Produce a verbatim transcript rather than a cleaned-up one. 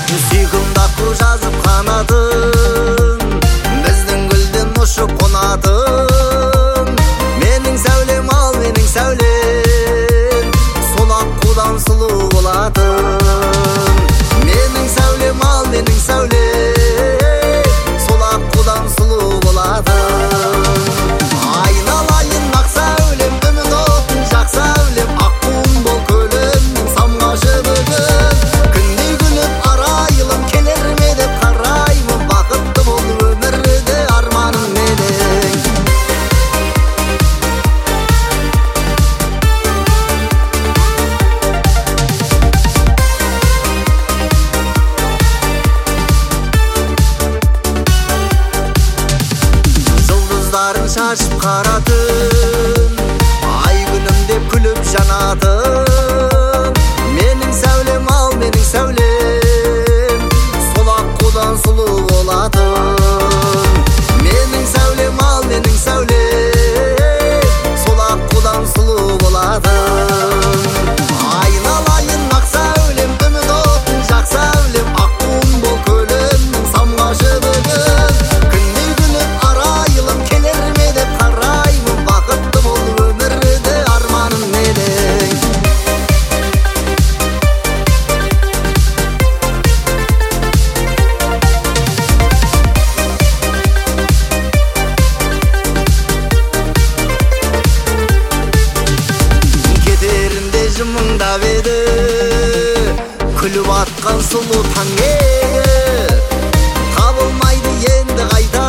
сүйкімді аққу жазып қанатын, біздің гүлден ұшып қонатын. Менің сәулем ал, менің сәулем, сол аққудан сұлу болатын. Менің сәулем ал, менің сәулем, сол аққудан сұлу болатын. Айналайын ақ сәулем, үміт отын жақ сәулем, аққуым бол көлемнің самғашы бүгін. Күндей күліп арайлым, келер ме деп қараймын, бақытты бол өмірде арманым менің. Жұлдыздарын шашып қара түн, ай күнім деп күліп жанатын. Менің сәулем ал, менің сәулем, сол аққудан сұлу болатын. Менің сәулем ал, менің сәулем, сол аққудан сұлу болатын. Айналайын ақ сәулем, үміт отын жақ сәулем, аққуым бол көлемнің самғашы бүгін. Күндей күліп арайлым, келер ме деп қараймын, бақытты бол өмірде арманым менің. Кетерінде жымыңдап еді, күліп атқан сұлу таң еді, табылмайды енді қайта